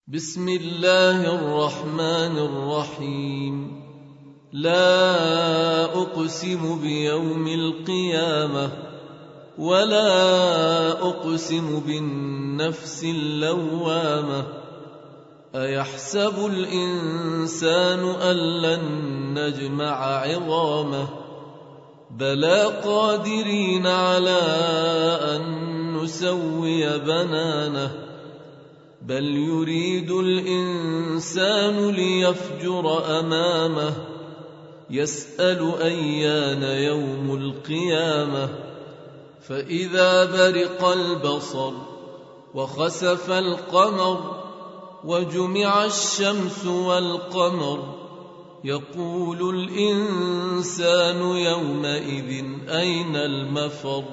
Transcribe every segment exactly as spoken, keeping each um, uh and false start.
بسم الله الرحمن الرحيم. لا أقسم بيوم القيامة ولا أقسم بالنفس اللوامة. أيحسب الإنسان أن لن نجمع عظامه بلى قادرين على أن نسوي بنانه بل يريد الإنسان ليفجر أمامه يسأل أيان يوم القيامة. فإذا برق البصر وخسف القمر وجمع الشمس والقمر يقول الإنسان يومئذ أين المفر.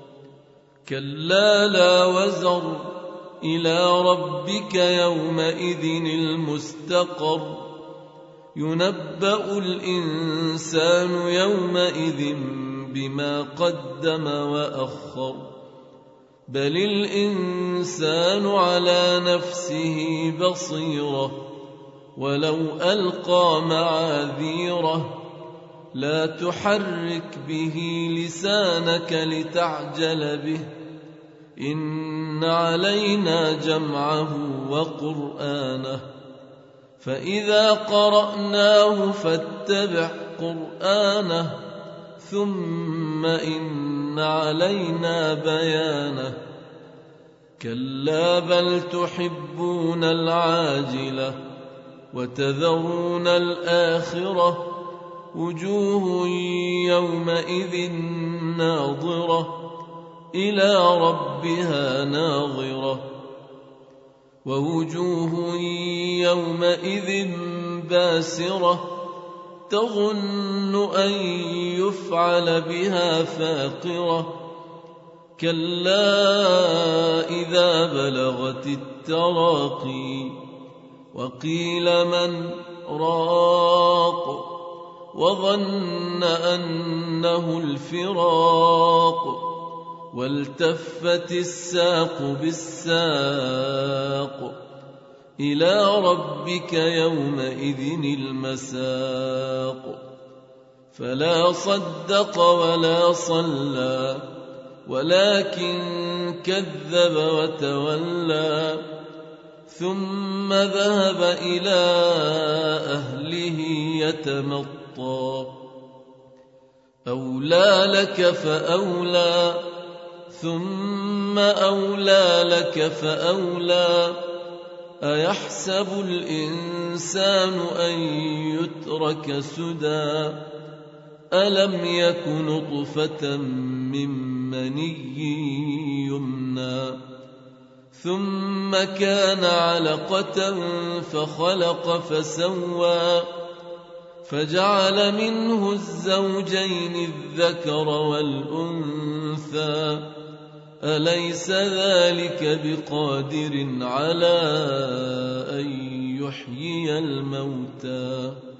كلا لا وزر إلى ربك يومئذ المستقر. ينبأ الإنسان يومئذ بما قدم وأخر بل الإنسان على نفسه بصيرة ولو ألقى معاذيره. لا تحرك به لسانك لتعجل به إن علينا جمعه وقرآنه فإذا قرأناه فاتبع قرآنه ثم إن علينا بيانه. كلا بل تحبون العاجلة وتذرون الآخرة وجوه يومئذ ناظرة إلى ربها ناظرة ووجوه يومئذ باسرة تظن أن يفعل بها فاقرة. كلا إذا بلغت التراقي وقيل من راق وظن أنه الفراق والتفت الساق بالساق إلى ربك يومئذ المساق. فلا صدق ولا صلى ولكن كذب وتولى ثم ذهب إلى أهله يتمطى. أولى لك فأولى ثم أولى لك فأولى. أيحسب الإنسان أن يترك سدى ألم يك نطفة من مني يمنى ثم كان علقة فخلق فسوى فجعل منه الزوجين الذكر والأنثى أليس ذلك بقادر على أن يحيي الموتى.